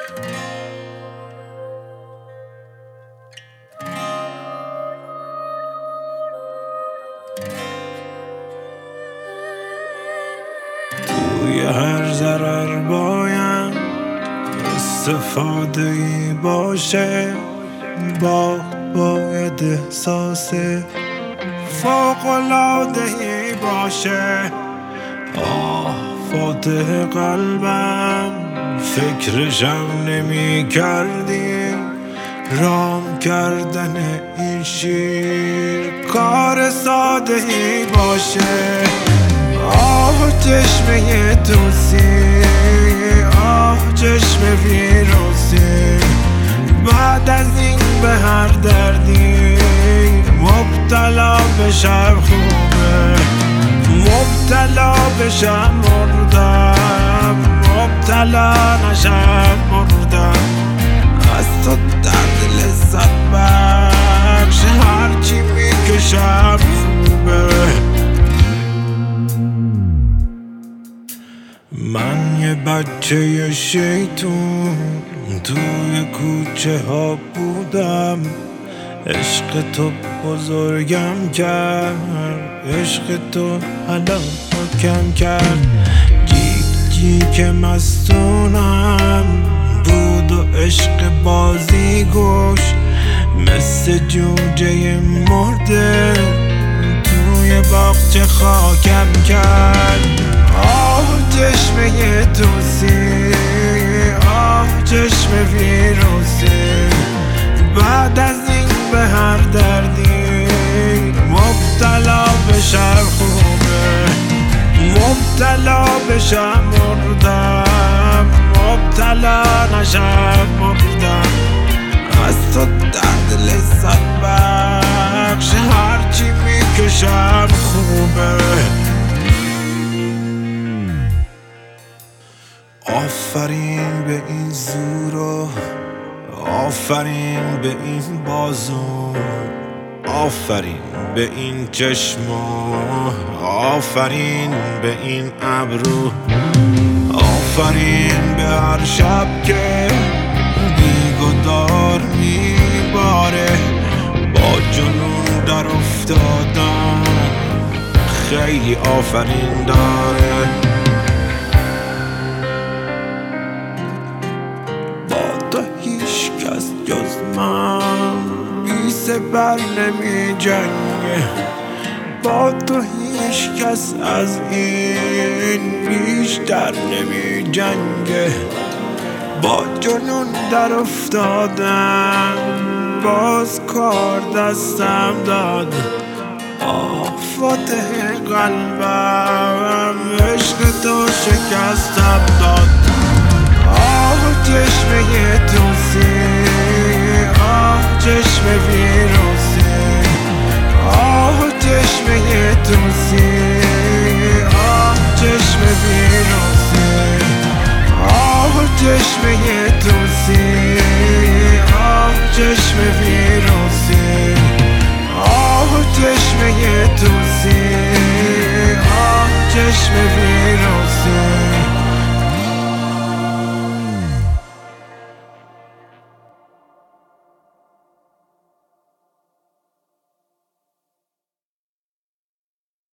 توی هر ضرر باید استفاده ای باشه، باید احساس فوق‌العاده ای باشه. فاتح قلبم فکرشم نمی کردی، رام کردن این شیر کار ساده ای باشه. چشمه توسی، چشم ویروسی، بعد از این به هر دردی مبتلا بشم خوبه، مبتلا بشم مردم، مبتلا نشم مردم. از تو درد لذت بخش هرچی میکشم خوبه. من یه بچه شیطون توی کوچه ها بودم، عشق تو بزرگم کرد، عشق تو هلاکم کرد. که مستونم بود و عشق بازی گوش، مثل جوجه مرده توی باغچه خاکم کرد. چشمه توسی، چشم ویروسی، بعد از این به هر دردی مبتلا بشم خوبه، مبتلا بشم مردم، مبتلا نشم مردم. از تو درد لذت بخش هرچی میکشم خوبه. آفرین به این زورو، آفرین به این بازو، آفرین به این چشمو، آفرین به این ابرو، آفرین به هر شب که بیگدار میباره. با جنون در افتادم خیلی آفرین داره. هیچ کس جز من بی سپر نمی جنگه، با تو هیچ کس از این بیشتر نمی جنگه. با جنون در افتادم باز کار دستم داد. فاتح قلبم عشق تو شکستم داد. چشمه توسی، چشم ویروسی، چشمه توسی،